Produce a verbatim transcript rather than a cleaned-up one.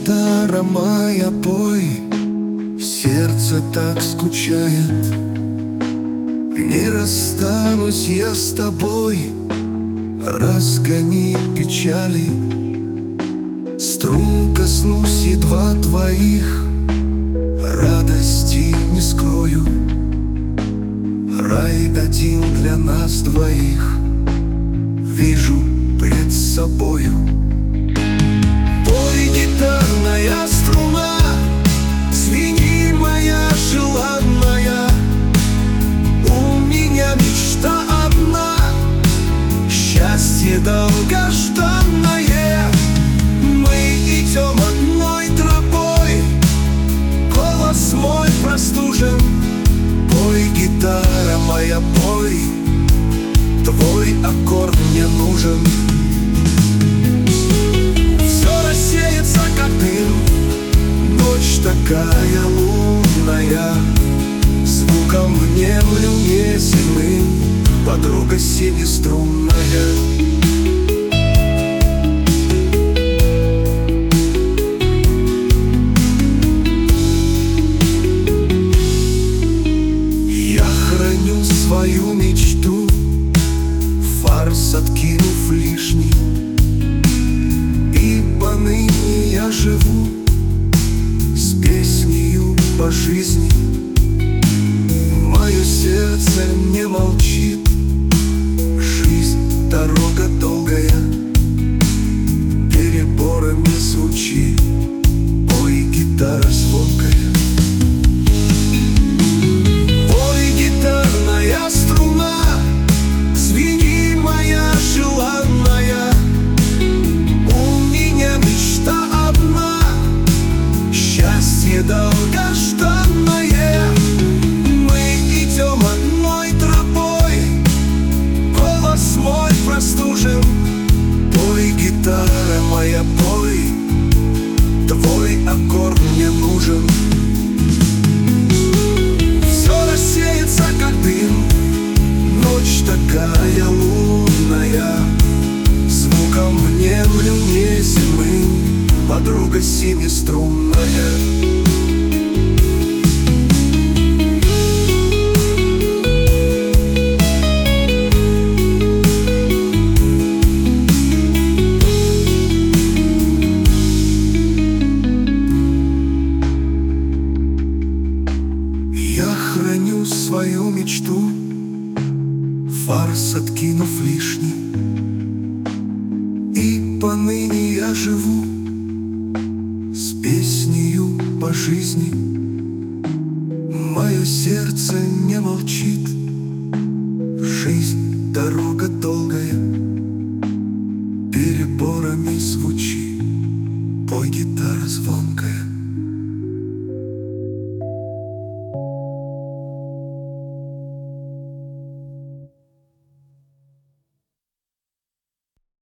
гитара моя, пой, сердце так скучает. Не расстанусь я с тобой, разгони печали. Струн коснусь едва твоих, радости не скрою. Рай один для нас двоих вижу пред собою. Пой, гитарная струна, звени, моя желанная. У меня мечта одна, счастье долгожданное. Мы идем одной тропой, голос мой простужен. Пой, гитара моя, пой, твой аккорд мне нужен. Все рассеется, как дым, ночь такая лунная. Звуком внемлю неземным, подруга семиструнная. Свою мечту, фарс откинув лишний, и поныне я живу с песнею по жизни. Мое сердце не молчит, жизнь дорога долгая, переборами звучит, пой, гитара звонкая. Струна, звени, моя желанная. У меня мечта одна, счастье долгожданное. Мы идем одной тропой, голос мой простужен. Пой, гитара моя, пой, твой аккорд мне нужен. Все рассеется, как дым, ночь такая лунная. Звуком внемлю неземным, подруга семиструнная. Я храню свою мечту, фарс откинув лишний, и поныне я живу с песнею по жизни. Мое сердце не молчит, жизнь дорога долгая, переборами звучит, пой, гитара звонкая.